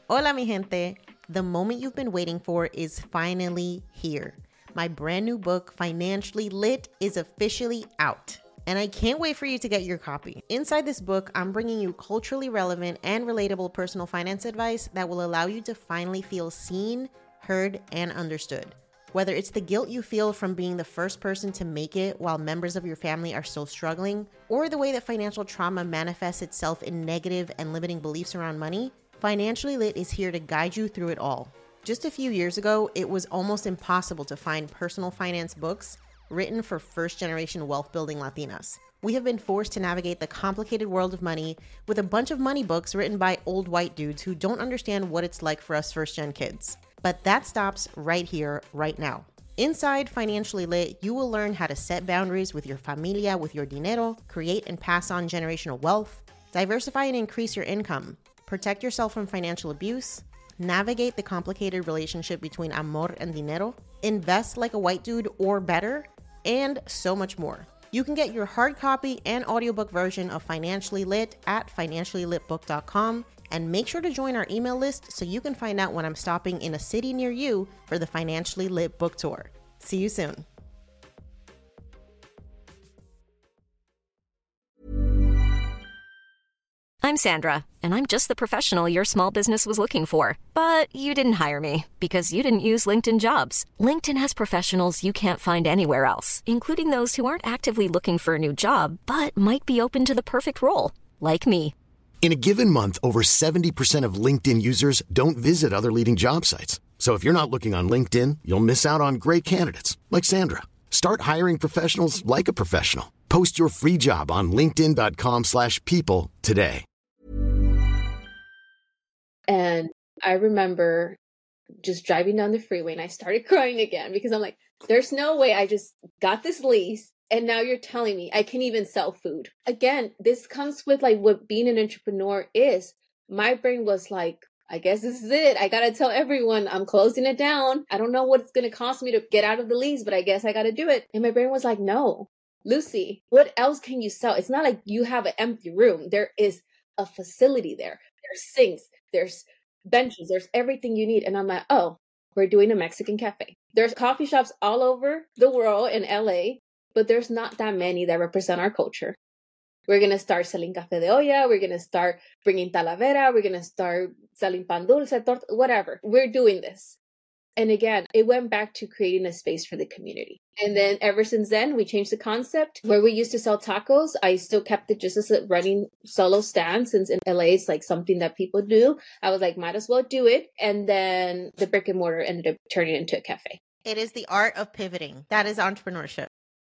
Hola, mi gente. The moment you've been waiting for is finally here. My brand new book, Financially Lit, is officially out. And I can't wait for you to get your copy. Inside this book, I'm bringing you culturally relevant and relatable personal finance advice that will allow you to finally feel seen, heard, and understood. Whether it's the guilt you feel from being the first person to make it while members of your family are still struggling, or the way that financial trauma manifests itself in negative and limiting beliefs around money, Financially Lit is here to guide you through it all. Just a few years ago, it was almost impossible to find personal finance books written for first-generation wealth-building Latinas. We have been forced to navigate the complicated world of money with a bunch of money books written by old white dudes who don't understand what it's like for us first-gen kids. But that stops right here, right now. Inside Financially Lit, you will learn how to set boundaries with your familia, with your dinero, create and pass on generational wealth, diversify and increase your income, protect yourself from financial abuse, navigate the complicated relationship between amor and dinero, invest like a white dude or better, and so much more. You can get your hard copy and audiobook version of Financially Lit at financiallylitbook.com, and make sure to join our email list so you can find out when I'm stopping in a city near you for the Financially Lit book tour. See you soon. I'm Sandra, and I'm just the professional your small business was looking for. But you didn't hire me because you didn't use LinkedIn Jobs. LinkedIn has professionals you can't find anywhere else, including those who aren't actively looking for a new job, but might be open to the perfect role, like me. In a given month, over 70% of LinkedIn users don't visit other leading job sites. So if you're not looking on LinkedIn, you'll miss out on great candidates like Sandra. Start hiring professionals like a professional. Post your free job on linkedin.com/people today. And I remember just driving down the freeway and I started crying again because I'm like, there's no way I just got this lease and now you're telling me I can even sell food. Again, this comes with like what being an entrepreneur is. My brain was like, I guess this is it. I got to tell everyone I'm closing it down. I don't know what it's going to cost me to get out of the lease, but I guess I got to do it. And my brain was like, no, Lucy, what else can you sell? It's not like you have an empty room. There is a facility there. There's sinks, there's benches, there's everything you need. And I'm like, oh, we're doing a Mexican cafe. There's coffee shops all over the world in LA, but there's not that many that represent our culture. We're going to start selling café de olla. We're going to start bringing talavera. We're going to start selling pan dulce, torta, whatever. We're doing this. And again, it went back to creating a space for the community. And then ever since then, we changed the concept. Where we used to sell tacos, I still kept it just as a running solo stand, since in LA it's like something that people do. I was like, might as well do it. And then the brick and mortar ended up turning into a cafe. It is the art of pivoting. That is entrepreneurship.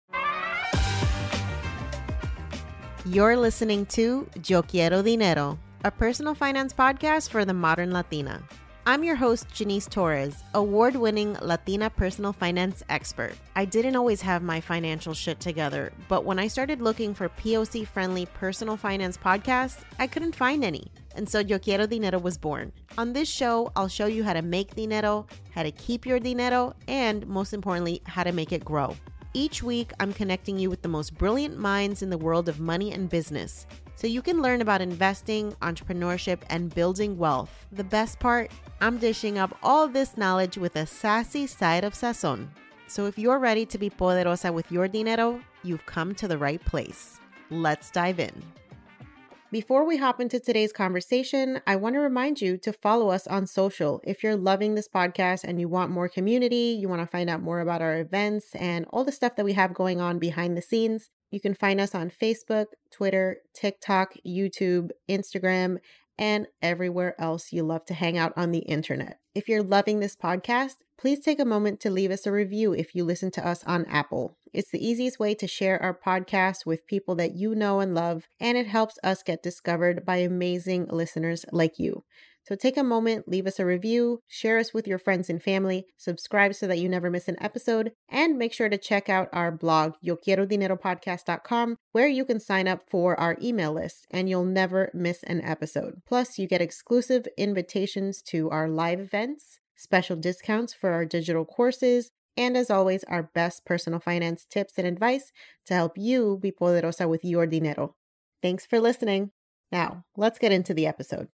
You're listening to Yo Quiero Dinero, a personal finance podcast for the modern Latina. I'm your host, Janice Torres, award-winning Latina personal finance expert. I didn't always have my financial shit together, but when I started looking for POC-friendly personal finance podcasts, I couldn't find any. And so Yo Quiero Dinero was born. On this show, I'll show you how to make dinero, how to keep your dinero, and most importantly, how to make it grow. Each week, I'm connecting you with the most brilliant minds in the world of money and business, so you can learn about investing, entrepreneurship, and building wealth. The best part, I'm dishing up all this knowledge with a sassy side of sazon. So if you're ready to be poderosa with your dinero, you've come to the right place. Let's dive in. Before we hop into today's conversation, I want to remind you to follow us on social. If you're loving this podcast and you want more community, you want to find out more about our events and all the stuff that we have going on behind the scenes, you can find us on Facebook, Twitter, TikTok, YouTube, Instagram, and everywhere else you love to hang out on the internet. If you're loving this podcast, please take a moment to leave us a review if you listen to us on Apple. It's the easiest way to share our podcast with people that you know and love, and it helps us get discovered by amazing listeners like you. So take a moment, leave us a review, share us with your friends and family, subscribe so that you never miss an episode, and make sure to check out our blog, YoQuieroDineroPodcast.com, where you can sign up for our email list and you'll never miss an episode. Plus, you get exclusive invitations to our live events, special discounts for our digital courses, and as always, our best personal finance tips and advice to help you be poderosa with your dinero. Thanks for listening. Now, let's get into the episode.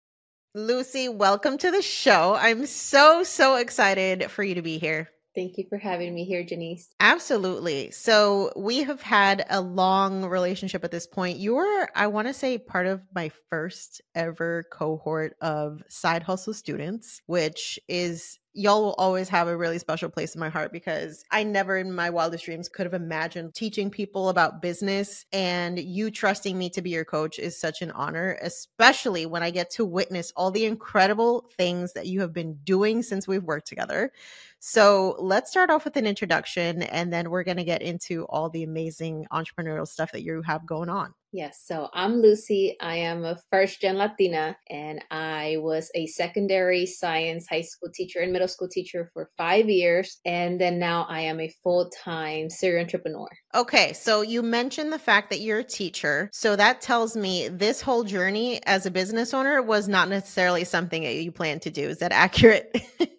Lucy, welcome to the show. I'm so excited for you to be here. Thank you for having me here, Janice. Absolutely. So we have had a long relationship at this point. You were, I want to say, part of my first ever cohort of side hustle students, which is, y'all will always have a really special place in my heart because I never in my wildest dreams could have imagined teaching people about business, and you trusting me to be your coach is such an honor, especially when I get to witness all the incredible things that you have been doing since we've worked together. So let's start off with an introduction, and then we're going to get into all the amazing entrepreneurial stuff that you have going on. Yes, so I'm Lucy. I am a first-gen Latina, and I was a secondary science high school teacher and middle school teacher for 5 years. And then now I am a full-time serial entrepreneur. Okay, so you mentioned the fact that you're a teacher. So that tells me this whole journey as a business owner was not necessarily something that you planned to do. Is that accurate?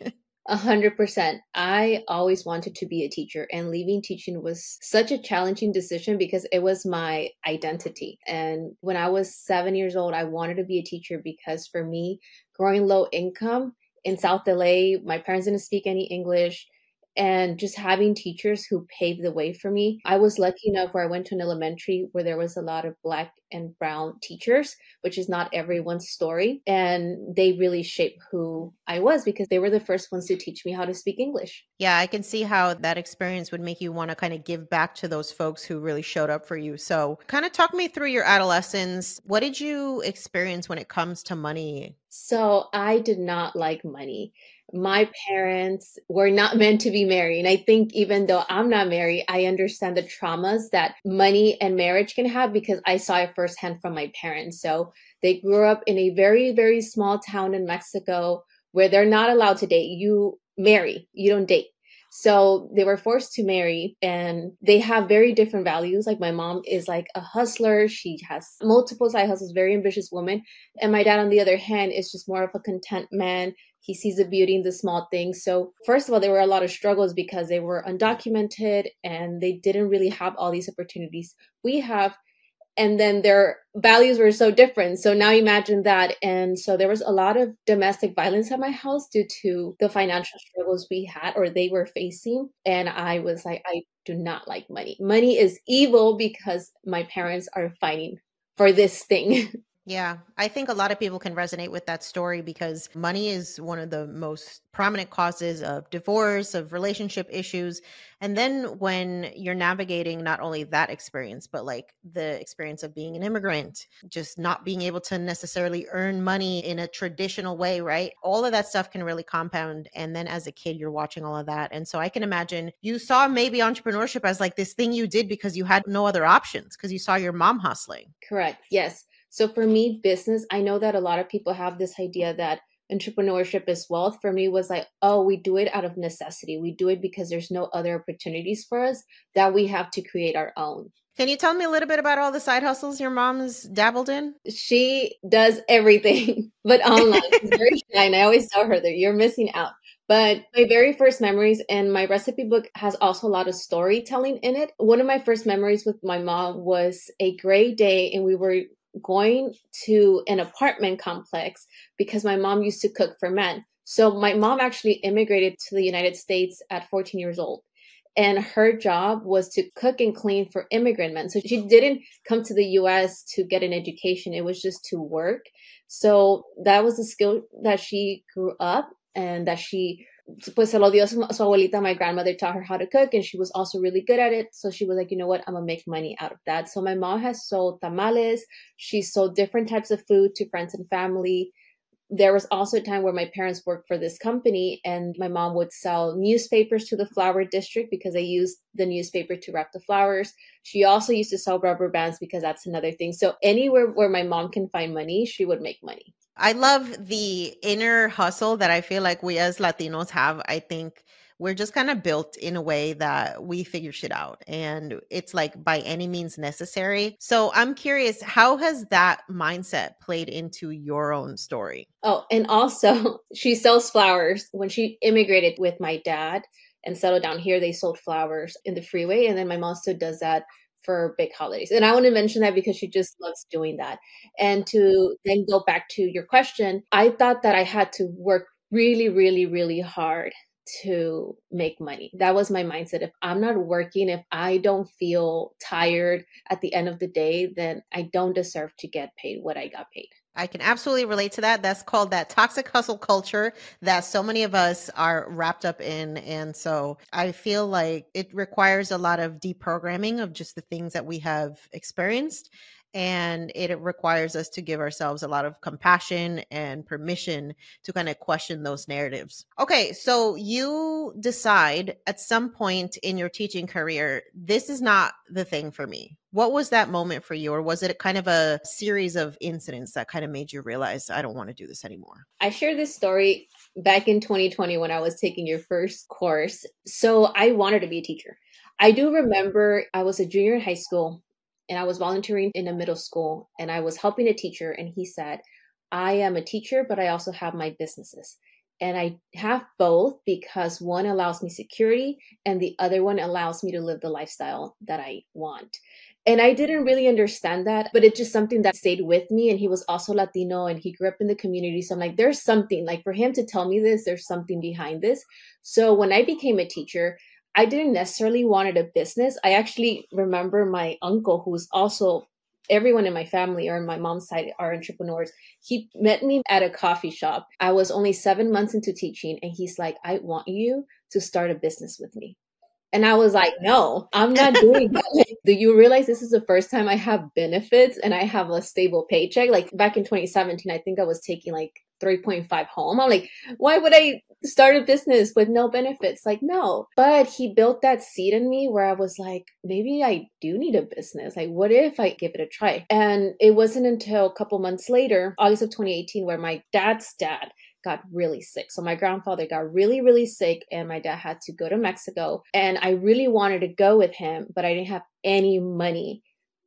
100%. I always wanted to be a teacher, and leaving teaching was such a challenging decision because it was my identity. And when I was 7 years old, I wanted to be a teacher because for me, growing low income in South LA, my parents didn't speak any English. And just having teachers who paved the way for me. I was lucky enough where I went to an elementary where there was a lot of Black and brown teachers, which is not everyone's story. And they really shaped who I was because they were the first ones to teach me how to speak English. Yeah, I can see how that experience would make you want to kind of give back to those folks who really showed up for you. So kind of talk me through your adolescence. What did you experience when it comes to money? So I did not like money. My parents were not meant to be married. And I think even though I'm not married, I understand the traumas that money and marriage can have because I saw it firsthand from my parents. So they grew up in a very, very small town in Mexico where they're not allowed to date. You marry, you don't date. So they were forced to marry, and they have very different values. Like my mom is like a hustler. She has multiple side hustles, very ambitious woman. And my dad, on the other hand, is just more of a content man. He sees the beauty in the small things. So first of all, there were a lot of struggles because they were undocumented and they didn't really have all these opportunities we have. And then their values were so different. So now imagine that. And so there was a lot of domestic violence at my house due to the financial struggles we had or they were facing. And I was like, I do not like money. Money is evil because my parents are fighting for this thing. Yeah, I think a lot of people can resonate with that story because money is one of the most prominent causes of divorce, of relationship issues. And then when you're navigating not only that experience, but like the experience of being an immigrant, just not being able to necessarily earn money in a traditional way, right? All of that stuff can really compound. And then as a kid, you're watching all of that. And so I can imagine you saw maybe entrepreneurship as like this thing you did because you had no other options because you saw your mom hustling. Correct. Yes. So for me, business, I know that a lot of people have this idea that entrepreneurship is wealth. For me, was like, oh, we do it out of necessity. We do it because there's no other opportunities for us that we have to create our own. Can you tell me a little bit about all the side hustles your mom's dabbled in? She does everything, but online. She's very shy, and I always tell her that you're missing out. But my very first memories, and my recipe book has also a lot of storytelling in it. One of my first memories with my mom was a gray day, and we were going to an apartment complex because my mom used to cook for men. So my mom actually immigrated to the United States at 14 years old. And her job was to cook and clean for immigrant men. So she didn't come to the US to get an education. It was just to work. So that was a skill that she grew up and that she pues se lo dio su abuelita. My grandmother taught her how to cook and she was also really good at it. So she was like, you know what, I'm gonna make money out of that. So my mom has sold tamales. She sold different types of food to friends and family. There was also a time where my parents worked for this company and my mom would sell newspapers to the flower district because they used the newspaper to wrap the flowers. She also used to sell rubber bands because that's another thing. So anywhere where my mom can find money, she would make money. I love the inner hustle that I feel like we as Latinos have. I think we're just kind of built in a way that we figure shit out and it's like by any means necessary. So I'm curious, how has that mindset played into your own story? Oh, and also she sells flowers. When she immigrated with my dad and settled down here, they sold flowers in the freeway. And then my mom still does that for big holidays. And I want to mention that because she just loves doing that. And to then go back to your question, I thought that I had to work really, really, really hard to make money. That was my mindset. If I'm not working, if I don't feel tired at the end of the day, then I don't deserve to get paid what I got paid. I can absolutely relate to that. That's called that toxic hustle culture that so many of us are wrapped up in. And so I feel like it requires a lot of deprogramming of just the things that we have experienced. And it requires us to give ourselves a lot of compassion and permission to kind of question those narratives. Okay, so you decide at some point in your teaching career, this is not the thing for me. What was that moment for you? Or was it kind of a series of incidents that kind of made you realize, I don't want to do this anymore? I shared this story back in 2020 when I was taking your first course. So I wanted to be a teacher. I do remember I was a junior in high school and I was volunteering in a middle school and I was helping a teacher. And he said, I am a teacher, but I also have my businesses. And I have both because one allows me security and the other one allows me to live the lifestyle that I want. And I didn't really understand that, but it's just something that stayed with me. And he was also Latino and he grew up in the community. So I'm like, there's something, like for him to tell me this, there's something behind this. So when I became a teacher, I didn't necessarily wanted a business. I actually remember my uncle, who's also everyone in my family or in my mom's side are entrepreneurs. He met me at a coffee shop. I was only 7 months into teaching and he's like, I want you to start a business with me. And I was like, no, I'm not doing that. Like, do you realize this is the first time I have benefits and I have a stable paycheck? Like back in 2017, I think I was taking like 3.5 home. I'm like, why would I start a business with no benefits? Like, no. But he built that seed in me where I was like, maybe I do need a business. Like, what if I give it a try? And it wasn't until a couple months later, August of 2018, where my dad's dad got really sick. So my grandfather got really, really sick and my dad had to go to Mexico. And I really wanted to go with him, but I didn't have any money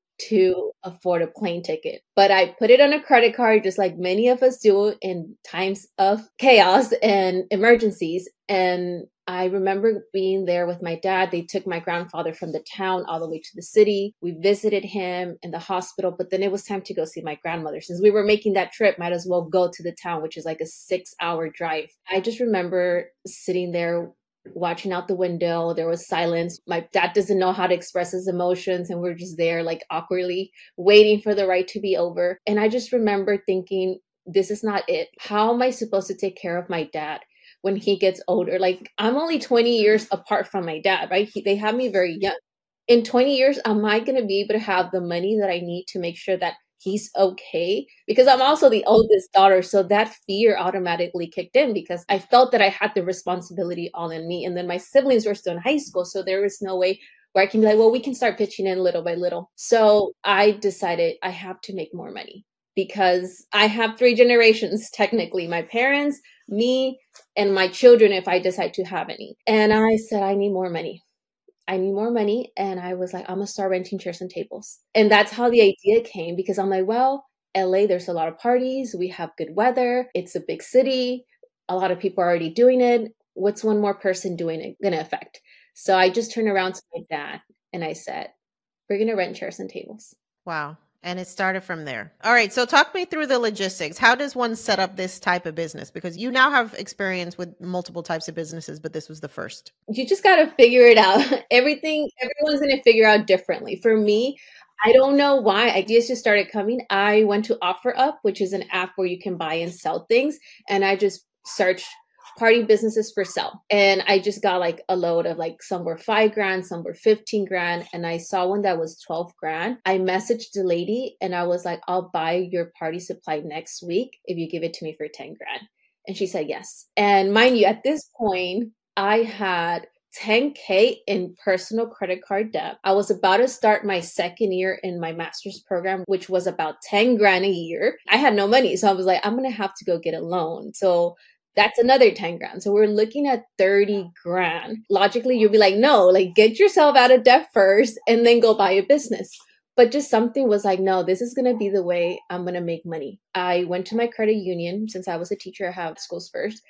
to afford a plane ticket. But I put it on a credit card, just like many of us do in times of chaos and emergencies. And I remember being there with my dad. They took my grandfather from the town all the way to the city. We visited him in the hospital, but then it was time to go see my grandmother. Since we were making that trip, might as well go to the town, which is like a 6-hour drive. I just remember sitting there watching out the window. There was silence. My dad doesn't know how to express his emotions. And we're just there like awkwardly waiting for the ride to be over. And I just remember thinking, this is not it. How am I supposed to take care of my dad when he gets older? Like I'm only 20 years apart from my dad, right? They have me very young. In 20 years, am I going to be able to have the money that I need to make sure that he's okay? Because I'm also the oldest daughter. So that fear automatically kicked in because I felt that I had the responsibility all in me. And then my siblings were still in high school. So there was no way where I can be like, well, we can start pitching in little by little. So I decided I have to make more money because I have 3 generations, technically, my parents, me, and my children, if I decide to have any. And I said, I need more money. I need more money. And I was like, I'm going to start renting chairs and tables. And that's how the idea came because I'm like, well, LA, there's a lot of parties. We have good weather. It's a big city. A lot of people are already doing it. What's one more person doing it going to affect? So I just turned around to my dad and I said, we're going to rent chairs and tables. Wow. And it started from there. All right. So talk me through the logistics. How does one set up this type of business? Because you now have experience with multiple types of businesses, but this was the first. You just got to figure it out. Everyone's going to figure out differently. For me, I don't know why ideas just started coming. I went to OfferUp, which is an app where you can buy and sell things. And I just searched party businesses for sale. And I just got like a load of like some were $5,000, some were $15,000. And I saw one that was $12,000. I messaged the lady and I was like, I'll buy your party supply next week if you give it to me for $10,000. And she said yes. And mind you, at this point, I had $10,000 in personal credit card debt. I was about to start my second year in my master's program, which was about $10,000 a year. I had no money. So I was like, I'm going to have to go get a loan. So that's another $10,000. So we're looking at $30,000. Logically, you'll be like, no, like get yourself out of debt first and then go buy a business. But just something was like, no, this is going to be the way I'm going to make money. I went to my credit union. Since I was a teacher, I have schools first.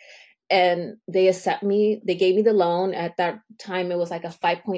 and they accept me. They gave me the loan. At that time, it was like a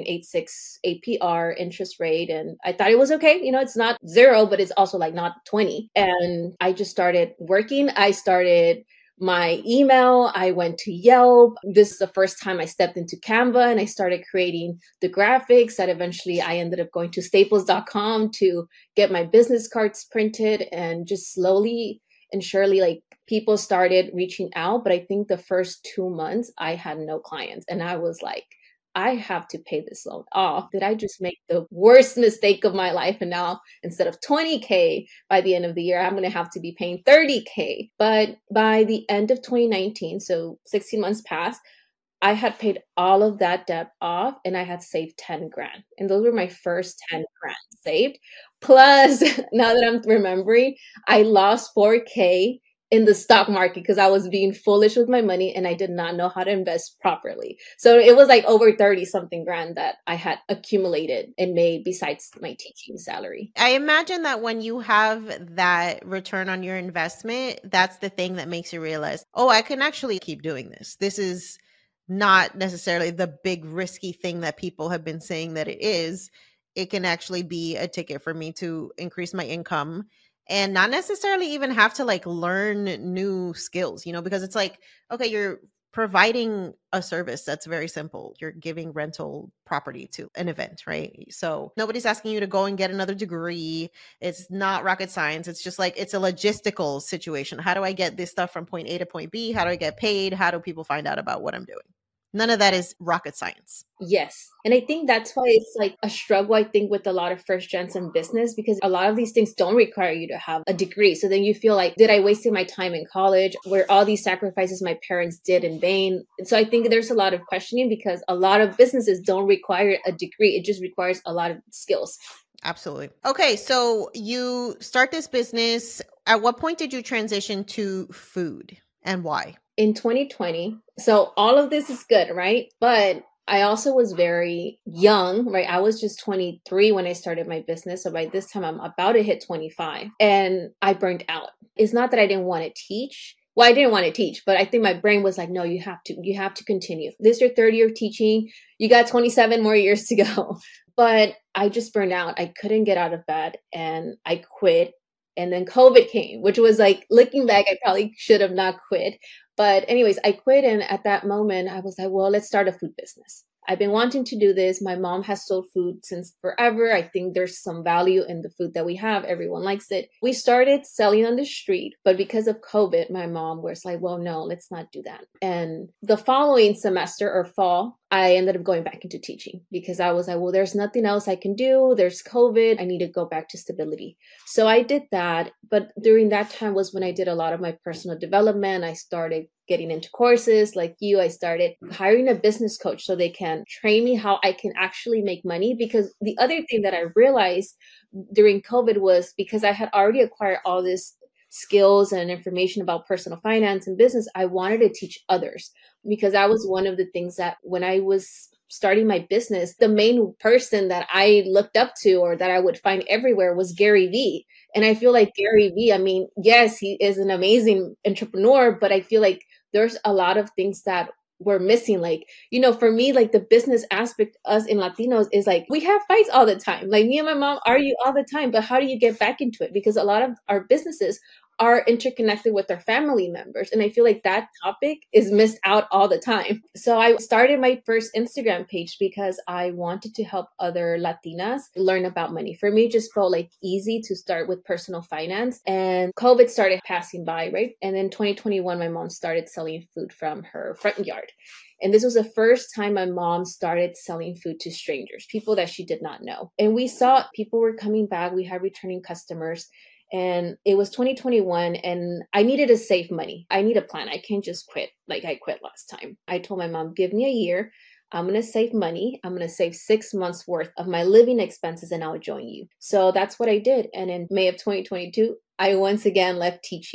5.86 APR interest rate. And I thought it was okay. It's not zero, but it's also like not 20. And I just started working. I started my email. I went to Yelp. This is the first time I stepped into Canva and I started creating the graphics that eventually I ended up going to staples.com to get my business cards printed, and just slowly and surely, like, people started reaching out. But I think the first 2 months I had no clients, and I was like, I have to pay this loan off. Did I just make the worst mistake of my life? And now instead of 20K by the end of the year, I'm going to have to be paying 30K. But by the end of 2019, so 16 months passed, I had paid all of that debt off and I had saved 10 grand. And those were my first 10 grand saved. Plus, now that I'm remembering, I lost 4K in the stock market because I was being foolish with my money and I did not know how to invest properly. So it was like over 30 something grand that I had accumulated and made besides my teaching salary. I imagine that when you have that return on your investment, that's the thing that makes you realize, oh, I can actually keep doing this. This is not necessarily the big risky thing that people have been saying that it is. It can actually be a ticket for me to increase my income and not necessarily even have to like learn new skills, because it's like, okay, you're providing a service that's very simple. You're giving rental property to an event, right? So nobody's asking you to go and get another degree. It's not rocket science. It's just like, it's a logistical situation. How do I get this stuff from point A to point B? How do I get paid? How do people find out about what I'm doing? None of that is rocket science. Yes. And I think that's why it's like a struggle, I think, with a lot of first gens in business, because a lot of these things don't require you to have a degree. So then you feel like, did I waste my time in college? Were all these sacrifices my parents did in vain? And so I think there's a lot of questioning because a lot of businesses don't require a degree. It just requires a lot of skills. Absolutely. Okay. So you start this business. At what point did you transition to food and why? In 2020. So all of this is good, right? But I also was very young, right? I was just 23 when I started my business. So by this time, I'm about to hit 25 and I burned out. It's not that I didn't want to teach. Well, I didn't want to teach, but I think my brain was like, no, you have to continue. This is your third year of teaching. You got 27 more years to go. But I just burned out. I couldn't get out of bed and I quit. And then COVID came, which was like, looking back, I probably should have not quit. But anyways, I quit. And at that moment, I was like, well, let's start a food business. I've been wanting to do this. My mom has sold food since forever. I think there's some value in the food that we have. Everyone likes it. We started selling on the street, but because of COVID, my mom was like, well, no, let's not do that. And the following semester or fall, I ended up going back into teaching because I was like, well, there's nothing else I can do. There's COVID. I need to go back to stability. So I did that. But during that time was when I did a lot of my personal development. I started getting into courses like you. I started hiring a business coach so they can train me how I can actually make money. Because the other thing that I realized during COVID was because I had already acquired all this skills and information about personal finance and business, I wanted to teach others because that was one of the things that when I was starting my business, the main person that I looked up to or that I would find everywhere was Gary Vee. And I feel like Gary Vee, I mean, yes, he is an amazing entrepreneur, but I feel like there's a lot of things that we're missing. Like, for me, like the business aspect, us in Latinos is like, we have fights all the time. Like me and my mom argue all the time, but how do you get back into it? Because a lot of our businesses are interconnected with their family members. And I feel like that topic is missed out all the time. So I started my first Instagram page because I wanted to help other Latinas learn about money. For me, it just felt like easy to start with personal finance. And COVID started passing by, right? And then 2021, my mom started selling food from her front yard. And this was the first time my mom started selling food to strangers, people that she did not know. And we saw people were coming back. We had returning customers. And it was 2021 and I needed to save money. I need a plan. I can't just quit like I quit last time. I told my mom, give me a year. I'm going to save money. I'm going to save 6 months worth of my living expenses and I'll join you. So that's what I did. And in May of 2022, I once again left teaching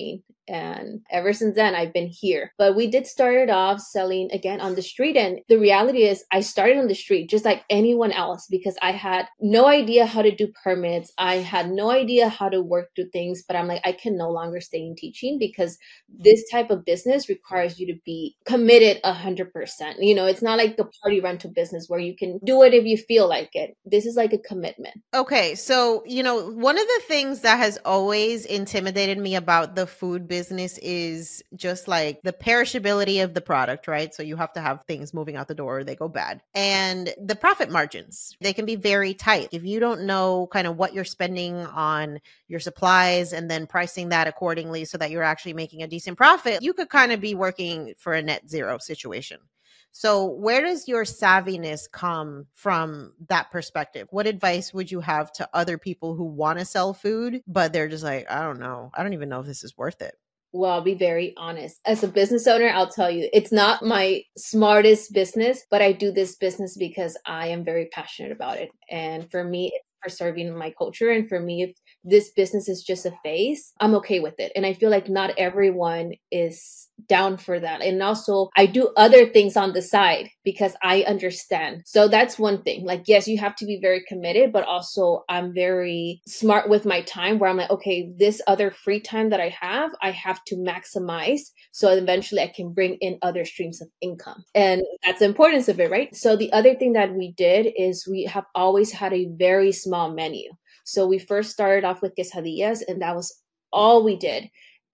And ever since then, I've been here. But we did start it off selling again on the street. And the reality is I started on the street just like anyone else because I had no idea how to do permits. I had no idea how to work through things, but I'm like, I can no longer stay in teaching because this type of business requires you to be committed 100%. You know, it's not like the party rental business where you can do it if you feel like it. This is like a commitment. Okay. So, you know, one of the things that has always intimidated me about the food business is just like the perishability of the product, right? So you have to have things moving out the door or they go bad. And the profit margins, they can be very tight. If you don't know kind of what you're spending on your supplies and then pricing that accordingly so that you're actually making a decent profit, you could kind of be working for a net zero situation. So where does your savviness come from that perspective? What advice would you have to other people who want to sell food, but they're just like, I don't know. I don't even know if this is worth it. Well, I'll be very honest. As a business owner, I'll tell you, it's not my smartest business, but I do this business because I am very passionate about it. And for me, it's preserving my culture. And for me, if this business is just a phase, I'm okay with it. And I feel like not everyone is down for that. And also I do other things on the side because I understand. So that's one thing. Like, yes, you have to be very committed, but also I'm very smart with my time where I'm like, okay, this other free time that I have to maximize. So eventually I can bring in other streams of income. And that's the importance of it, right? So the other thing that we did is we have always had a very small menu. So we first started off with quesadillas and that was all we did.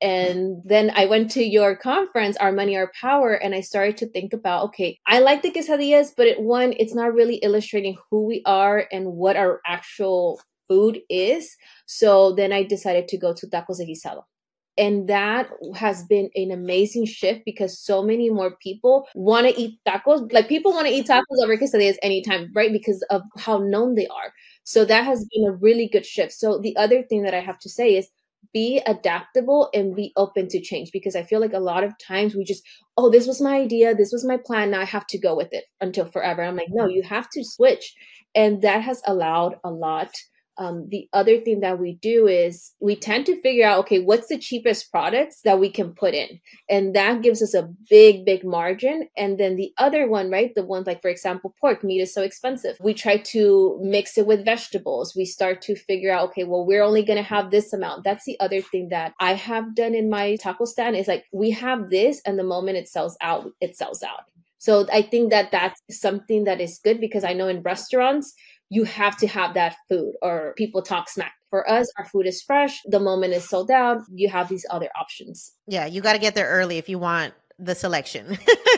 And then I went to your conference, Our Money, Our Power, and I started to think about, okay, I like the quesadillas, but it's not really illustrating who we are and what our actual food is. So then I decided to go to tacos de guisado. And that has been an amazing shift because so many more people want to eat tacos. Like people want to eat tacos over quesadillas anytime, right? Because of how known they are. So that has been a really good shift. So the other thing that I have to say is, be adaptable and be open to change, because I feel like a lot of times we just, oh, this was my idea, this was my plan, now I have to go with it until forever. I'm like, no, you have to switch. And that has allowed a lot. The other thing that we do is we tend to figure out, okay, what's the cheapest products that we can put in? And that gives us a big, big margin. And then the other one, right? The ones like, for example, pork meat is so expensive. We try to mix it with vegetables. We start to figure out, okay, well, we're only going to have this amount. That's the other thing that I have done in my taco stand is like, we have this and the moment it sells out, it sells out. So I think that that's something that is good because I know in restaurants, you have to have that food or people talk smack. For us, our food is fresh. The moment it's sold out, you have these other options. Yeah, you got to get there early if you want the selection.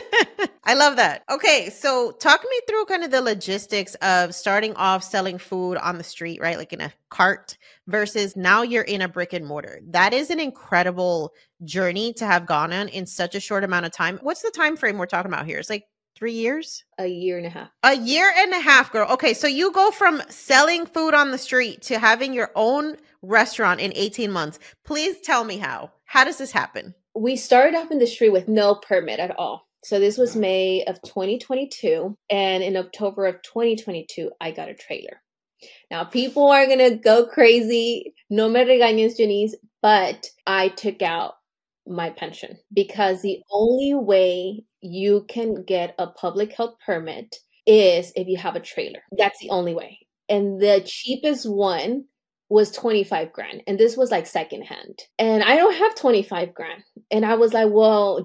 I love that. Okay, so talk me through kind of the logistics of starting off selling food on the street, right? Like in a cart versus now you're in a brick and mortar. That is an incredible journey to have gone on in such a short amount of time. What's the time frame we're talking about here? It's like 3 years? A year and a half. A year and a half, girl. Okay, so you go from selling food on the street to having your own restaurant in 18 months. Please tell me how. How does this happen? We started off in the street with no permit at all. So this was May of 2022. And in October of 2022, I got a trailer. Now, people are going to go crazy. No me regañes, Janice. But I took out my pension because the only way you can get a public health permit is if you have a trailer. That's the only way. And the cheapest one was 25 grand. And this was like secondhand. And I don't have 25 grand. And I was like, well,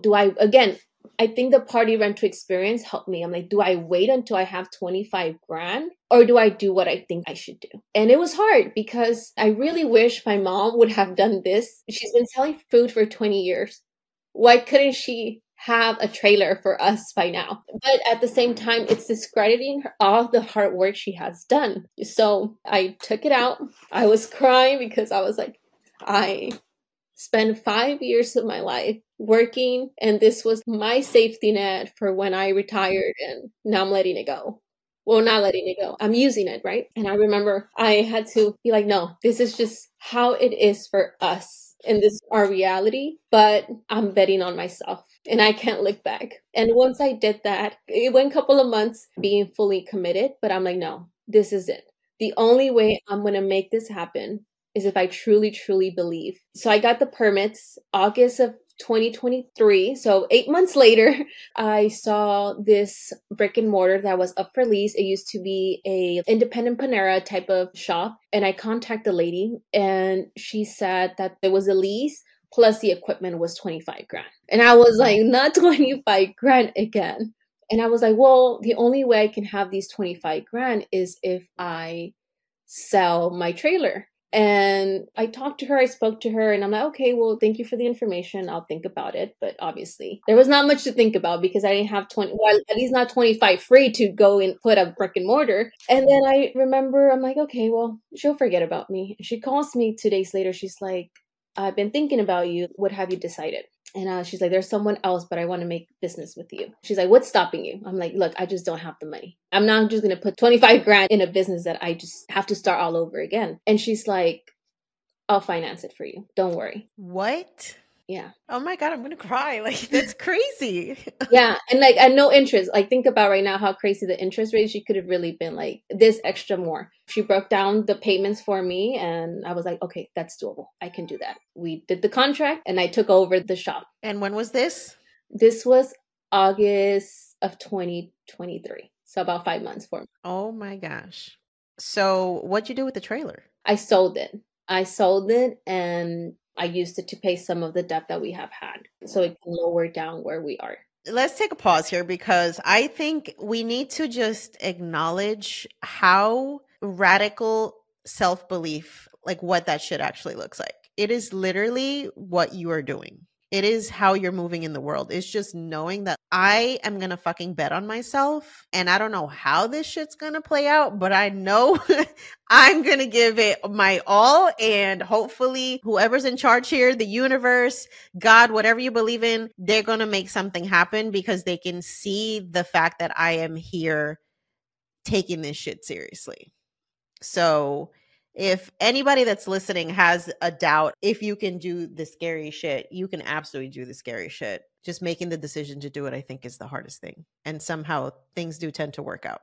I think the party rental experience helped me. I'm like, do I wait until I have 25 grand or do I do what I think I should do? And it was hard because I really wish my mom would have done this. She's been selling food for 20 years. Why couldn't she have a trailer for us by now? But at the same time, it's discrediting all the hard work she has done. So I took it out. I was crying because I was like, I spent 5 years of my life working, and this was my safety net for when I retired, and now I'm letting it go. Well, not letting it go. I'm using it, right? And I remember I had to be like, no, this is just how it is for us. And this is our reality, but I'm betting on myself and I can't look back. And once I did that, it went a couple of months being fully committed, but I'm like, no, this is it. The only way I'm going to make this happen is if I truly, truly believe. So I got the permits August of 2023. So 8 months later, I saw this brick and mortar that was up for lease. It used to be a independent Panera type of shop. And I contacted the lady and she said that there was a lease plus the equipment was 25 grand. And I was like, not 25 grand again. And I was like, well, the only way I can have these 25 grand is if I sell my trailer. And I talked to her, I spoke to her, and I'm like, okay, well, thank you for the information. I'll think about it. But obviously, there was not much to think about because I didn't have 20, well, at least not 25 free to go and put a brick and mortar. And then I remember, I'm like, okay, well, she'll forget about me. She calls me 2 days later. She's like, I've been thinking about you. What have you decided? And she's like, there's someone else, but I want to make business with you. She's like, what's stopping you? I'm like, look, I just don't have the money. I'm not just going to put 25 grand in a business that I just have to start all over again. And she's like, I'll finance it for you. Don't worry. What? Yeah. Oh my God, I'm going to cry. Like, that's crazy. Yeah. And like, at no interest. Like, think about right now how crazy the interest rate. She could have really been like this extra more. She broke down the payments for me and I was like, okay, that's doable. I can do that. We did the contract and I took over the shop. And when was this? This was August of 2023. So about 5 months for me. Oh my gosh. So what'd you do with the trailer? I sold it. And I used it to pay some of the debt that we have had so it can lower down where we are. Let's take a pause here because I think we need to just acknowledge how radical self-belief, like what that shit actually looks like. It is literally what you are doing. It is how you're moving in the world. It's just knowing that I am going to fucking bet on myself. And I don't know how this shit's going to play out, but I know I'm going to give it my all. And hopefully whoever's in charge here, the universe, God, whatever you believe in, they're going to make something happen because they can see the fact that I am here taking this shit seriously. So if anybody that's listening has a doubt, if you can do the scary shit, you can absolutely do the scary shit. Just making the decision to do it, I think, is the hardest thing. And somehow things do tend to work out.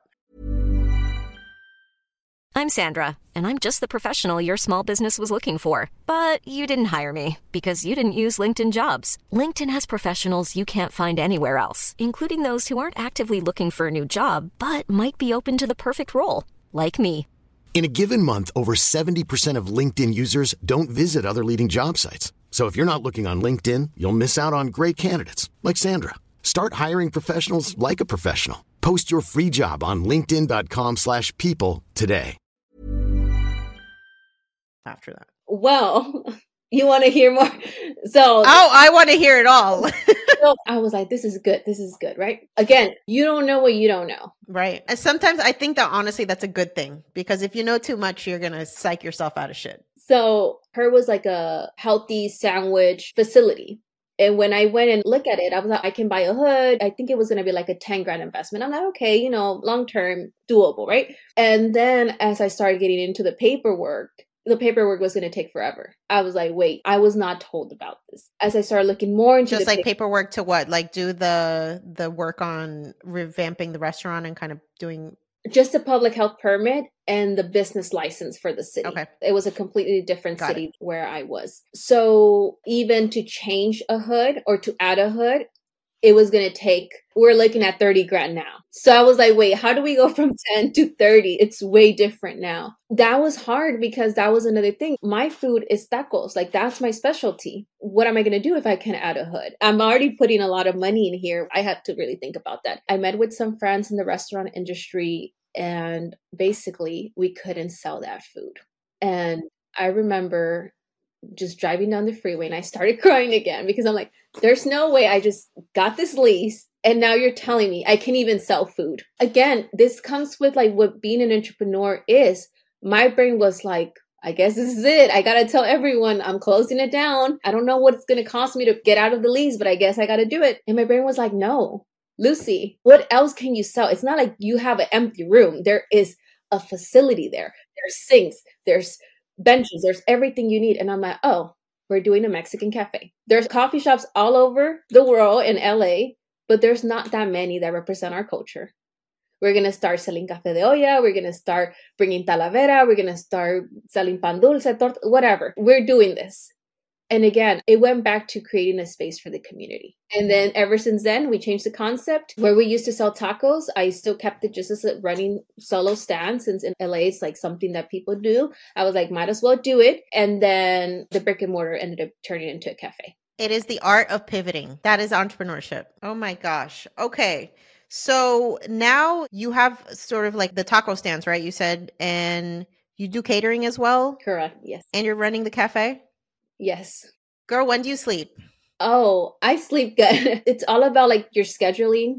I'm Sandra, and I'm just the professional your small business was looking for. But you didn't hire me because you didn't use LinkedIn Jobs. LinkedIn has professionals you can't find anywhere else, including those who aren't actively looking for a new job, but might be open to the perfect role, like me. In a given month, over 70% of LinkedIn users don't visit other leading job sites. So if you're not looking on LinkedIn, you'll miss out on great candidates like Sandra. Start hiring professionals like a professional. Post your free job on linkedin.com/people today. After that. Well, you want to hear more? So, I want to hear it all. so I was like, this is good. This is good, right? Again, you don't know what you don't know. Right. And sometimes I think that honestly, that's a good thing because if you know too much, you're going to psych yourself out of shit. So her was like a healthy sandwich facility. And when I went and looked at it, I was like, I can buy a hood. I think it was going to be like a 10 grand investment. I'm like, okay, long term, doable, right? And then as I started getting into the paperwork was going to take forever. I was like, wait, I was not told about this. As I started looking more into just like paperwork to what? Like do the work on revamping the restaurant and kind of doing just a public health permit and the business license for the city. Okay. It was a completely different city where I was. So even to change a hood or to add a hood, it was going to take, we're looking at 30 grand now. So I was like, wait, how do we go from 10 to 30? It's way different now. That was hard because that was another thing. My food is tacos. Like that's my specialty. What am I going to do if I can add a hood? I'm already putting a lot of money in here. I had to really think about that. I met with some friends in the restaurant industry and basically we couldn't sell that food. And I remember just driving down the freeway and I started crying again because I'm like, there's no way I just got this lease and now you're telling me I can even sell food. Again, this comes with like what being an entrepreneur is. My brain was like, I guess this is it. I got to tell everyone I'm closing it down. I don't know what it's going to cost me to get out of the lease, but I guess I got to do it. And my brain was like, no, Lucy, what else can you sell? It's not like you have an empty room. There is a facility there. There's sinks. There's benches, there's everything you need. And I'm like, oh, we're doing a Mexican cafe. There's coffee shops all over the world in LA, but there's not that many that represent our culture. We're going to start selling café de olla. We're going to start bringing talavera. We're going to start selling pan dulce, torta, whatever. We're doing this. And again, it went back to creating a space for the community. And then ever since then, we changed the concept. Where we used to sell tacos, I still kept it just as a running solo stand, since in LA, it's like something that people do. I was like, might as well do it. And then the brick and mortar ended up turning into a cafe. It is the art of pivoting. That is entrepreneurship. Oh my gosh. Okay. So now you have sort of like the taco stands, right? You said, and you do catering as well? Correct. Yes. And you're running the cafe? Yes. Girl, when do you sleep? Oh, I sleep good. It's all about like your scheduling.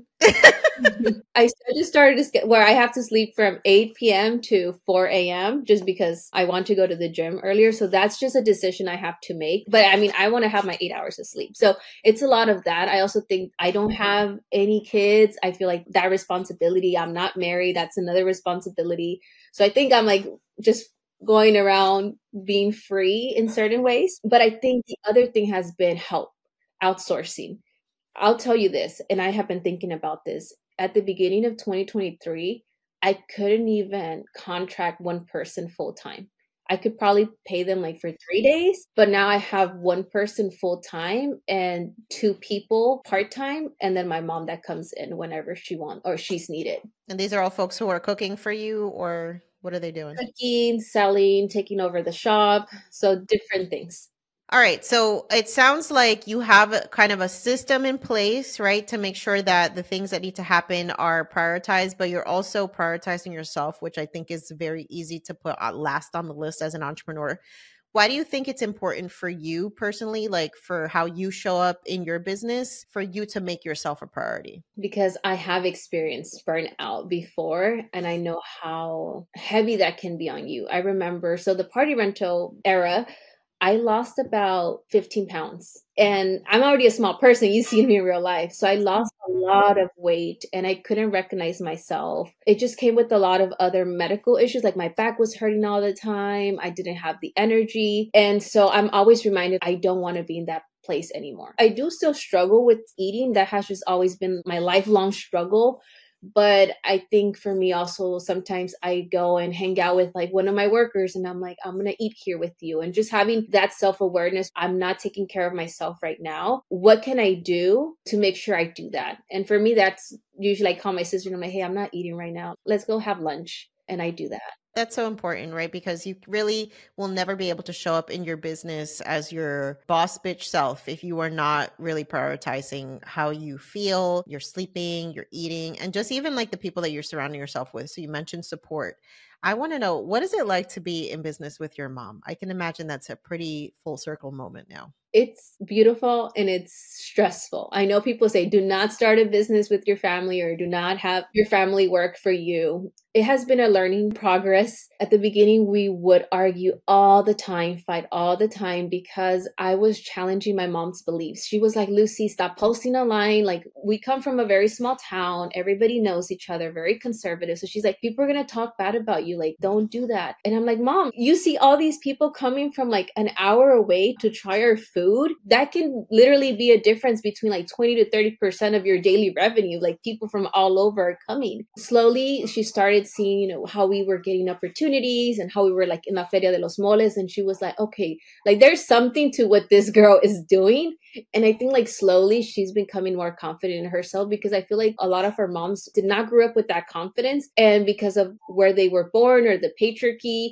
I just started to where I have to sleep from 8 p.m. to 4 a.m. just because I want to go to the gym earlier. So that's just a decision I have to make. But I mean, I want to have my 8 hours of sleep. So it's a lot of that. I also think I don't have any kids. I feel like that responsibility. I'm not married. That's another responsibility. So I think I'm like just going around being free in certain ways. But I think the other thing has been help, outsourcing. I'll tell you this, and I have been thinking about this. At the beginning of 2023, I couldn't even contract one person full time. I could probably pay them like for 3 days, but now I have one person full time and 2 people part time, and then my mom that comes in whenever she wants or she's needed. And these are all folks who are cooking for you, or what are they doing? Cooking, selling, taking over the shop. So different things. All right. So it sounds like you have kind of a system in place, right, to make sure that the things that need to happen are prioritized, but you're also prioritizing yourself, which I think is very easy to put last on the list as an entrepreneur. Why do you think it's important for you personally, like for how you show up in your business, for you to make yourself a priority? Because I have experienced burnout before, and I know how heavy that can be on you. I remember, so the party rental era, I lost about 15 pounds, and I'm already a small person. You see me in real life. So I lost a lot of weight and I couldn't recognize myself. It just came with a lot of other medical issues. Like my back was hurting all the time. I didn't have the energy. And so I'm always reminded I don't want to be in that place anymore. I do still struggle with eating. That has just always been my lifelong struggle. But I think for me also, sometimes I go and hang out with like one of my workers and I'm like, I'm going to eat here with you. And just having that self-awareness, I'm not taking care of myself right now. What can I do to make sure I do that? And for me, that's usually I call my sister and I'm like, hey, I'm not eating right now. Let's go have lunch. And I do that. That's so important, right? Because you really will never be able to show up in your business as your boss bitch self if you are not really prioritizing how you feel, you're sleeping, you're eating, and just even like the people that you're surrounding yourself with. So you mentioned support. I want to know, what is it like to be in business with your mom? I can imagine that's a pretty full circle moment now. It's beautiful and it's stressful. I know people say, do not start a business with your family or do not have your family work for you. It has been a learning progress. At the beginning, we would argue all the time, fight all the time because I was challenging my mom's beliefs. She was like, Lucy, stop posting online. Like, we come from a very small town. Everybody knows each other, very conservative. So she's like, people are going to talk bad about you. Like, don't do that. And I'm like, Mom, you see all these people coming from like an hour away to try our food. That can literally be a difference between like 20 to 30% of your daily revenue. Like, people from all over are coming. Slowly, she started seeing, you know, how we were getting opportunities and how we were like in La Feria de los Moles. And she was like, okay, like there's something to what this girl is doing. And I think like slowly she's becoming more confident in herself because I feel like a lot of our moms did not grow up with that confidence. And because of where they were born or the patriarchy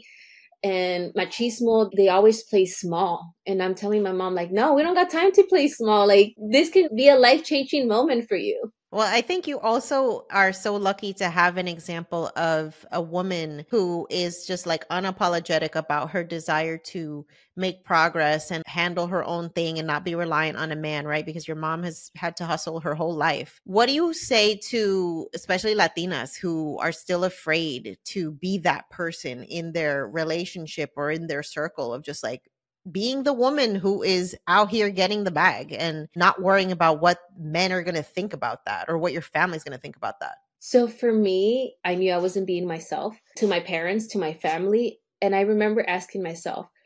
and machismo, they always play small. And I'm telling my mom, like, no, we don't got time to play small. Like, this can be a life-changing moment for you. Well, I think you also are so lucky to have an example of a woman who is just like unapologetic about her desire to make progress and handle her own thing and not be reliant on a man, right? Because your mom has had to hustle her whole life. What do you say to especially Latinas who are still afraid to be that person in their relationship or in their circle of just like being the woman who is out here getting the bag and not worrying about what men are going to think about that or what your family's going to think about that? So for me, I knew I wasn't being myself to my parents, to my family. And I remember asking myself,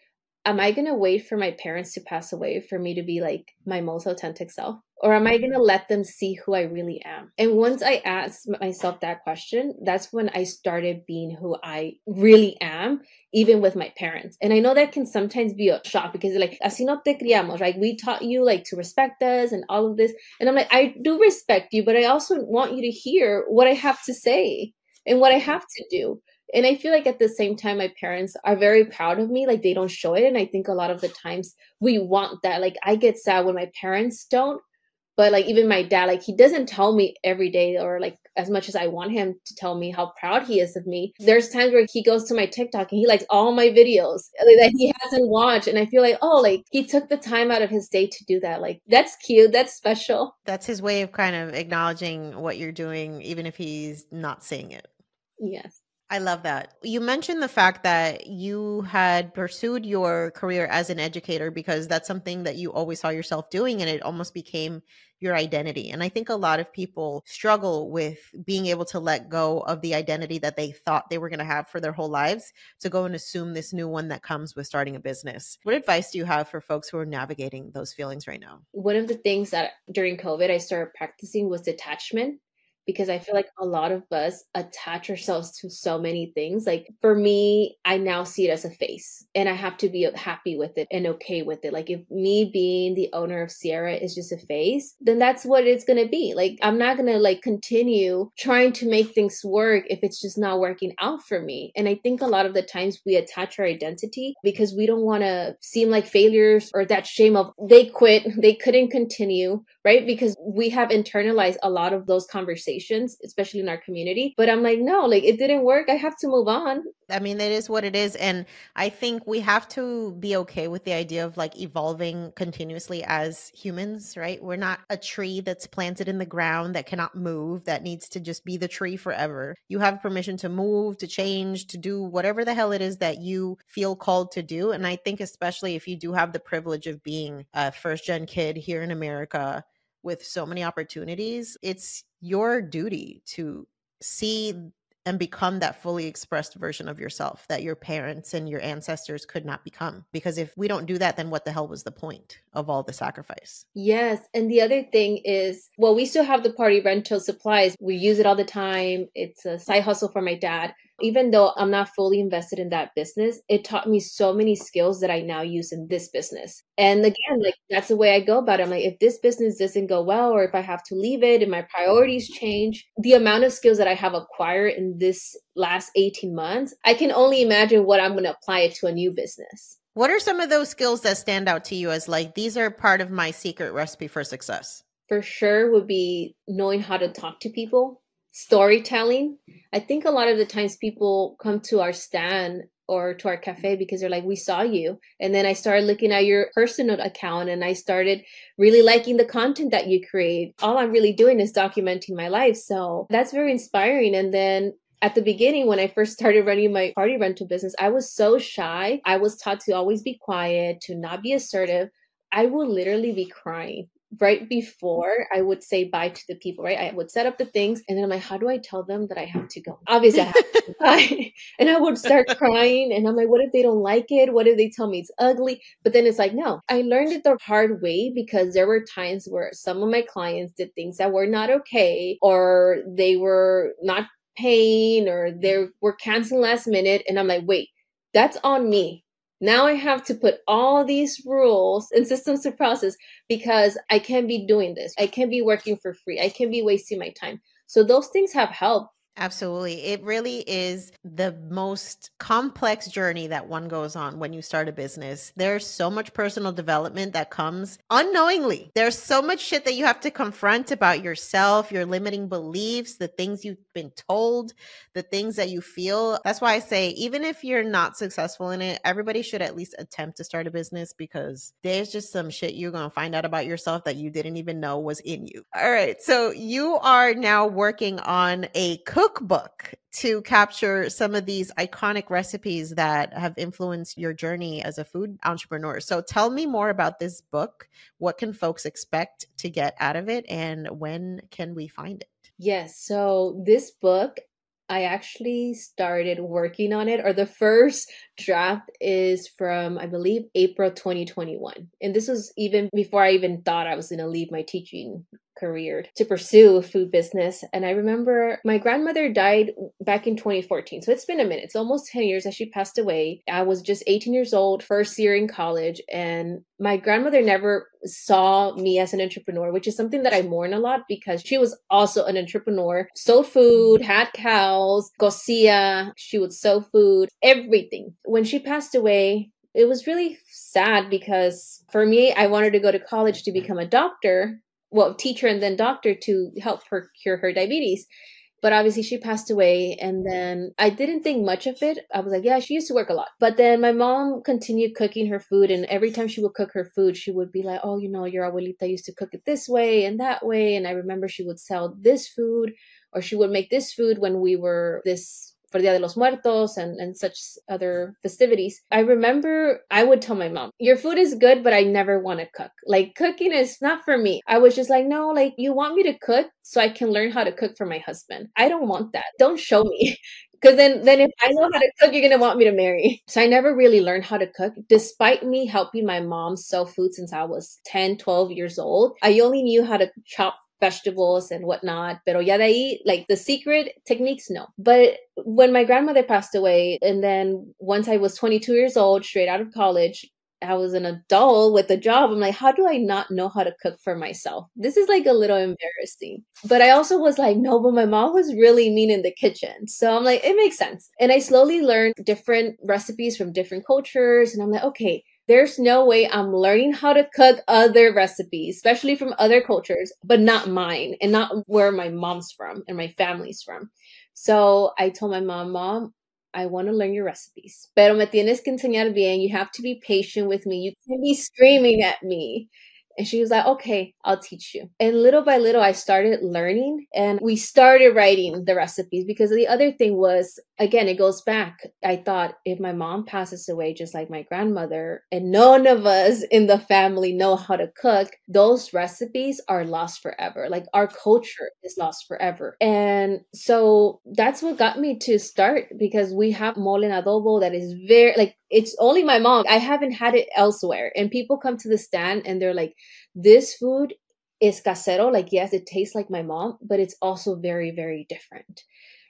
am I going to wait for my parents to pass away for me to be like my most authentic self? Or am I going to let them see who I really am? And once I asked myself that question, that's when I started being who I really am, even with my parents. And I know that can sometimes be a shock because like, así no te criamos, right? We taught you like to respect us and all of this. And I'm like, I do respect you, but I also want you to hear what I have to say and what I have to do. And I feel like at the same time, my parents are very proud of me. Like they don't show it. And I think a lot of the times we want that. Like I get sad when my parents don't. But like even my dad, like he doesn't tell me every day or like as much as I want him to tell me how proud he is of me. There's times where he goes to my TikTok and he likes all my videos that he hasn't watched. And I feel like, oh, like he took the time out of his day to do that. Like that's cute. That's special. That's his way of kind of acknowledging what you're doing, even if he's not saying it. Yes. I love that. You mentioned the fact that you had pursued your career as an educator because that's something that you always saw yourself doing and it almost became your identity. And I think a lot of people struggle with being able to let go of the identity that they thought they were going to have for their whole lives to go and assume this new one that comes with starting a business. What advice do you have for folks who are navigating those feelings right now? One of the things that during COVID I started practicing was detachment. Because I feel like a lot of us attach ourselves to so many things. Like for me, I now see it as a phase and I have to be happy with it and okay with it. Like if me being the owner of Sierra is just a phase, then that's what it's going to be. Like I'm not going to like continue trying to make things work if it's just not working out for me. And I think a lot of the times we attach our identity because we don't want to seem like failures or that shame of they quit, they couldn't continue, right? Because we have internalized a lot of those conversations, especially in our community. But I'm like, no, like it didn't work. I have to move on. I mean, it is what it is. And I think we have to be okay with the idea of like evolving continuously as humans, right? We're not a tree that's planted in the ground that cannot move, that needs to just be the tree forever. You have permission to move, to change, to do whatever the hell it is that you feel called to do. And I think especially if you do have the privilege of being a first-gen kid here in America with so many opportunities, it's your duty to see and become that fully expressed version of yourself that your parents and your ancestors could not become. Because if we don't do that, then what the hell was the point of all the sacrifice? Yes. And the other thing is, well, we still have the party rental supplies. We use it all the time. It's a side hustle for my dad. Even though I'm not fully invested in that business, it taught me so many skills that I now use in this business. And again, like that's the way I go about it. I'm like, if this business doesn't go well, or if I have to leave it and my priorities change, the amount of skills that I have acquired in this last 18 months, I can only imagine what I'm going to apply it to a new business. What are some of those skills that stand out to you as like, these are part of my secret recipe for success? For sure would be knowing how to talk to people. Storytelling. I think a lot of the times people come to our stand or to our cafe because they're like, we saw you. And then I started looking at your personal account and I started really liking the content that you create. All I'm really doing is documenting my life. So that's very inspiring. And then at the beginning, when I first started running my party rental business, I was so shy. I was taught to always be quiet, to not be assertive. I would literally be crying right before I would say bye to the people, right? I would set up the things and then I'm like, how do I tell them that I have to go? Obviously I have to bye. And I would start crying and I'm like, what if they don't like it? What if they tell me it's ugly? But then it's like, no, I learned it the hard way because there were times where some of my clients did things that were not okay, or they were not paying, or they were canceling last minute. And I'm like, wait, that's on me. Now I have to put all these rules and systems to process because I can't be doing this. I can't be working for free. I can't be wasting my time. So those things have helped. Absolutely. It really is the most complex journey that one goes on when you start a business. There's so much personal development that comes unknowingly. There's so much shit that you have to confront about yourself, your limiting beliefs, the things you've been told, the things that you feel. That's why I say, even if you're not successful in it, everybody should at least attempt to start a business because there's just some shit you're going to find out about yourself that you didn't even know was in you. All right. So you are now working on a cookbook to capture some of these iconic recipes that have influenced your journey as a food entrepreneur. So tell me more about this book. What can folks expect to get out of it and when can we find it? Yes. So this book, I actually started working on it, or the first draft is from, I believe, April 2021. And this was even before I even thought I was going to leave my teaching career to pursue a food business. And I remember my grandmother died back in 2014. So it's been a minute. It's almost 10 years that she passed away. I was just 18 years old, first year in college. And my grandmother never saw me as an entrepreneur, which is something that I mourn a lot because she was also an entrepreneur, sold food, had cows, cosía, she would sew food, everything. When she passed away, it was really sad because for me, I wanted to go to college to become a doctor, well, teacher and then doctor to help her cure her diabetes. But obviously she passed away, and then I didn't think much of it. I was like, yeah, she used to work a lot. But then my mom continued cooking her food, and every time she would cook her food, she would be like, oh, you know, your abuelita used to cook it this way and that way. And I remember she would sell this food, or she would make this food when we were this for Dia de los Muertos and such other festivities. I remember I would tell my mom, your food is good, but I never want to cook. Like, cooking is not for me. I was just like, no, like, you want me to cook so I can learn how to cook for my husband. I don't want that. Don't show me. Because then if I know how to cook, you're going to want me to marry. So I never really learned how to cook. Despite me helping my mom sell food since I was 10, 12 years old, I only knew how to chop vegetables and whatnot. Pero ya de ahí, like the secret techniques, no. But when my grandmother passed away, and then once I was 22 years old, straight out of college, I was an adult with a job. I'm like, how do I not know how to cook for myself? This is like a little embarrassing. But I also was like, no, but my mom was really mean in the kitchen. So I'm like, it makes sense. And I slowly learned different recipes from different cultures. And I'm like, okay, there's no way I'm learning how to cook other recipes, especially from other cultures, but not mine and not where my mom's from and my family's from. So I told my mom, I want to learn your recipes, pero me tienes que enseñar bien. You have to be patient with me. You can't be screaming at me. And she was like, okay, I'll teach you. And little by little, I started learning, and we started writing the recipes, because the other thing was, again, it goes back. I thought, if my mom passes away, just like my grandmother, and none of us in the family know how to cook, those recipes are lost forever. Like, our culture is lost forever. And so that's what got me to start, because we have mole and adobo that is very, like, it's only my mom. I haven't had it elsewhere. And people come to the stand and they're like, this food is casero. Like, yes, it tastes like my mom, but it's also very, very different.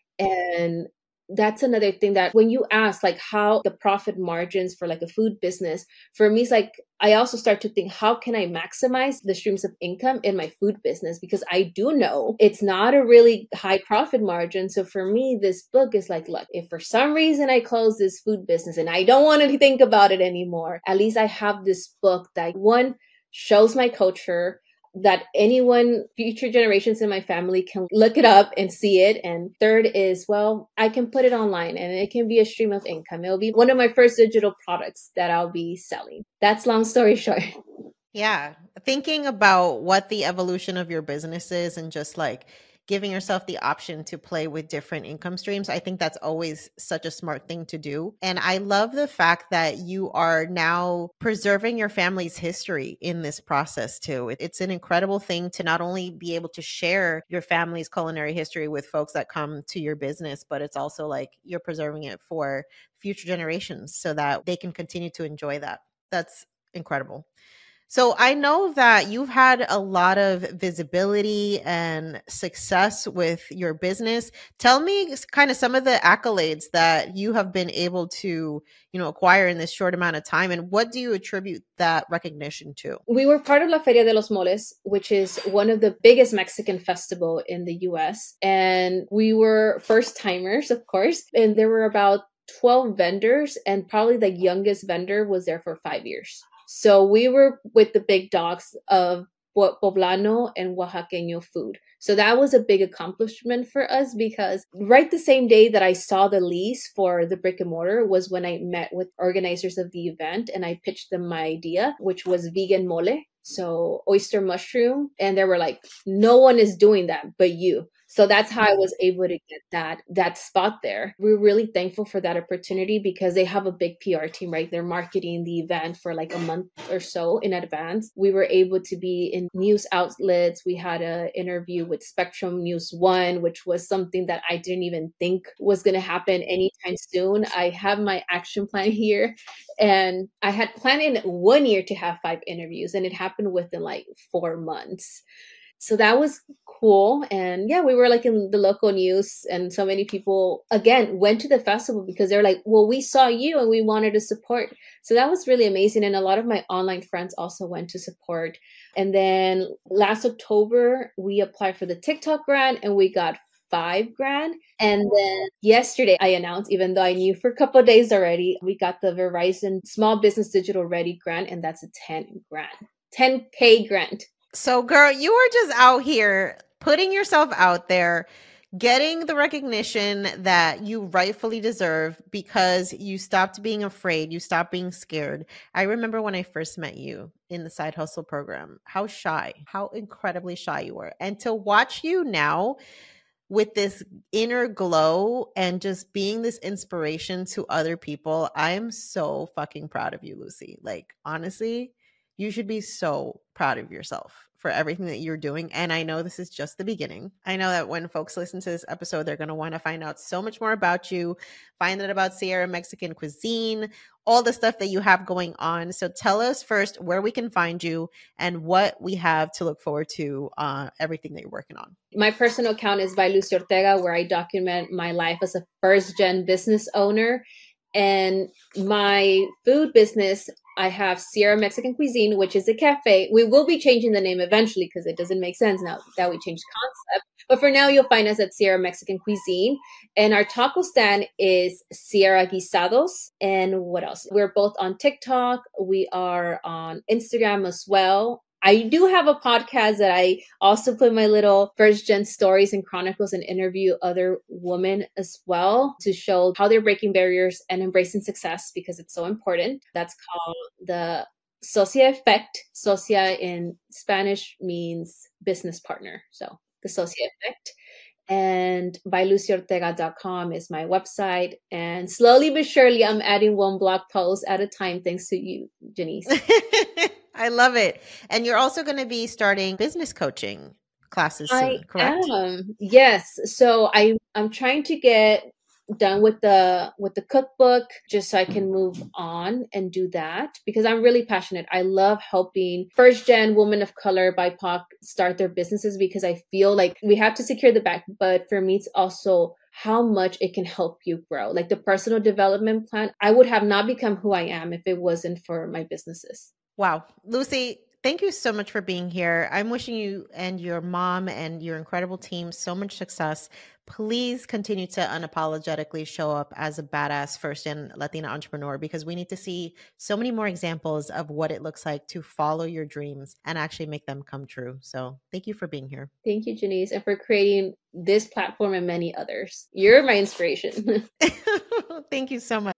And that's another thing, that when you ask like how the profit margins for like a food business, for me, it's like, I also start to think, how can I maximize the streams of income in my food business? Because I do know it's not a really high profit margin. So for me, this book is like, look, if for some reason I close this food business and I don't want to think about it anymore, at least I have this book that, one, shows my culture, that anyone, future generations in my family can look it up and see it. And third is, well, I can put it online and it can be a stream of income. It'll be one of my first digital products that I'll be selling. That's long story short. Yeah. Thinking about what the evolution of your business is, and just like giving yourself the option to play with different income streams, I think that's always such a smart thing to do. And I love the fact that you are now preserving your family's history in this process too. It's an incredible thing to not only be able to share your family's culinary history with folks that come to your business, but it's also like you're preserving it for future generations so that they can continue to enjoy that. That's incredible. So I know that you've had a lot of visibility and success with your business. Tell me kind of some of the accolades that you have been able to, acquire in this short amount of time, and what do you attribute that recognition to? We were part of La Feria de los Moles, which is one of the biggest Mexican festival in the US. And we were first timers, of course. And there were about 12 vendors, and probably the youngest vendor was there for 5 years. So we were with the big dogs of Poblano and Oaxaqueño food. So that was a big accomplishment for us, because right the same day that I saw the lease for the brick and mortar was when I met with organizers of the event, and I pitched them my idea, which was vegan mole. So oyster mushroom. And they were like, no one is doing that but you. So that's how I was able to get that spot there. We're really thankful for that opportunity because they have a big PR team, right? They're marketing the event for like a month or so in advance. We were able to be in news outlets. We had an interview with Spectrum News One, which was something that I didn't even think was going to happen anytime soon. I have my action plan here, and I had planned in 1 year to have 5 interviews, and it happened within like 4 months. So that was cool. And yeah, we were like in the local news, and so many people again went to the festival because they're like, well, we saw you and we wanted to support. So that was really amazing. And a lot of my online friends also went to support. And then last October, we applied for the TikTok grant and we got $5,000. And then yesterday I announced, even though I knew for a couple of days already, we got the Verizon Small Business Digital Ready grant, and that's a $10K grant. So, girl, you are just out here putting yourself out there, getting the recognition that you rightfully deserve because you stopped being afraid. You stopped being scared. I remember when I first met you in the Side Hustle program, how incredibly shy you were. And to watch you now with this inner glow and just being this inspiration to other people, I am so fucking proud of you, Lucy. Like, honestly, you should be so proud of yourself for everything that you're doing. And I know this is just the beginning. I know that when folks listen to this episode, they're going to want to find out so much more about you, find out about Sierra Mexican cuisine, all the stuff that you have going on. So tell us first where we can find you and what we have to look forward to, everything that you're working on. My personal account is by Lucy Ortega, where I document my life as a first-gen business owner. And my food business, I have Sierra Mexican Cuisine, which is a cafe. We will be changing the name eventually because it doesn't make sense now that we changed concept. But for now, you'll find us at Sierra Mexican Cuisine. And our taco stand is Sierra Guisados. And what else? We're both on TikTok. We are on Instagram as well. I do have a podcast that I also put my little first gen stories and chronicles and interview other women as well to show how they're breaking barriers and embracing success because it's so important. That's called the Socia Effect. Socia in Spanish means business partner. So the Socia Effect. And bylucyortega.com is my website. And slowly but surely, I'm adding one blog post at a time thanks to you, Janice. I love it. And you're also going to be starting business coaching classes soon, correct? I am. Yes. So I'm trying to get done with the cookbook just so I can move on and do that because I'm really passionate. I love helping first gen women of color, BIPOC start their businesses because I feel like we have to secure the back, but for me it's also how much it can help you grow. Like the personal development plan, I would have not become who I am if it wasn't for my businesses. Wow. Lucy, thank you so much for being here. I'm wishing you and your mom and your incredible team so much success. Please continue to unapologetically show up as a badass first-gen Latina entrepreneur because we need to see so many more examples of what it looks like to follow your dreams and actually make them come true. So thank you for being here. Thank you, Janice, and for creating this platform and many others. You're my inspiration. Thank you so much.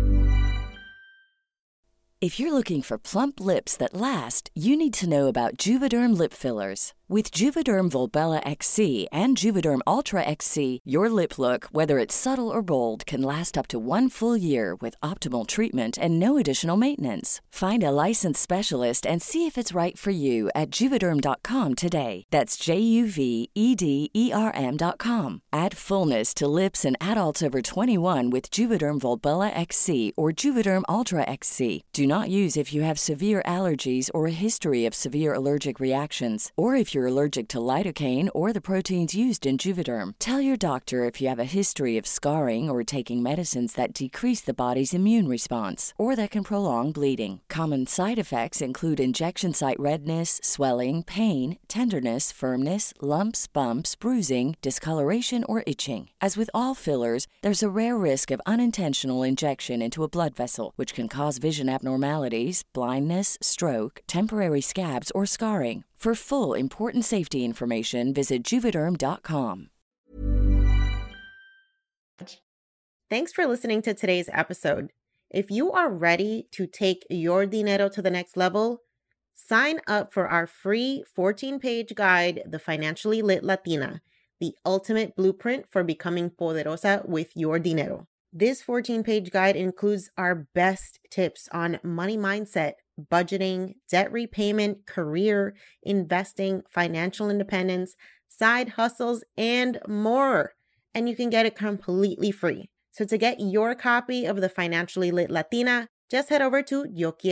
If you're looking for plump lips that last, you need to know about Juvederm lip fillers. With Juvederm Volbella XC and Juvederm Ultra XC, your lip look, whether it's subtle or bold, can last up to 1 full year with optimal treatment and no additional maintenance. Find a licensed specialist and see if it's right for you at Juvederm.com today. That's JUVEDERM.com. Add fullness to lips in adults over 21 with Juvederm Volbella XC or Juvederm Ultra XC. Do not use if you have severe allergies or a history of severe allergic reactions, or if you're allergic to lidocaine or the proteins used in Juvederm. Tell your doctor if you have a history of scarring or taking medicines that decrease the body's immune response or that can prolong bleeding. Common side effects include injection site redness, swelling, pain, tenderness, firmness, lumps, bumps, bruising, discoloration, or itching. As with all fillers, there's a rare risk of unintentional injection into a blood vessel, which can cause vision abnormalities, blindness, stroke, temporary scabs, or scarring. For full important safety information, visit Juvederm.com. Thanks for listening to today's episode. If you are ready to take your dinero to the next level, sign up for our free 14-page guide, The Financially Lit Latina. the ultimate blueprint for becoming poderosa with your dinero. This 14-page guide includes our best tips on money mindset, budgeting, debt repayment, career, investing, financial independence, side hustles, and more. And you can get it completely free. So to get your copy of the Financially Lit Latina, just head over to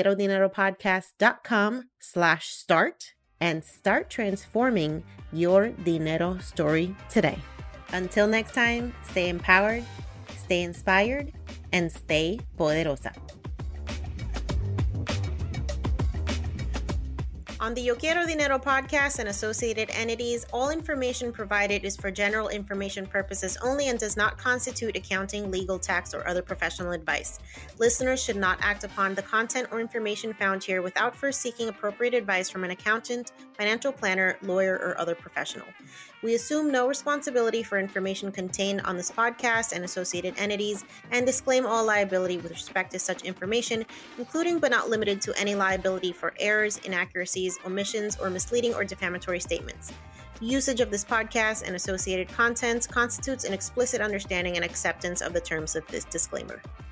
yoquierodineropodcast.com/start and start transforming your dinero story today. Until next time, stay empowered, stay inspired, and stay poderosa. On the Yo Quiero Dinero podcast and associated entities, all information provided is for general information purposes only and does not constitute accounting, legal, tax, or other professional advice. Listeners should not act upon the content or information found here without first seeking appropriate advice from an accountant, financial planner, lawyer, or other professional. We assume no responsibility for information contained on this podcast and associated entities and disclaim all liability with respect to such information, including but not limited to any liability for errors, inaccuracies, omissions, or misleading or defamatory statements. Usage of this podcast and associated contents constitutes an explicit understanding and acceptance of the terms of this disclaimer.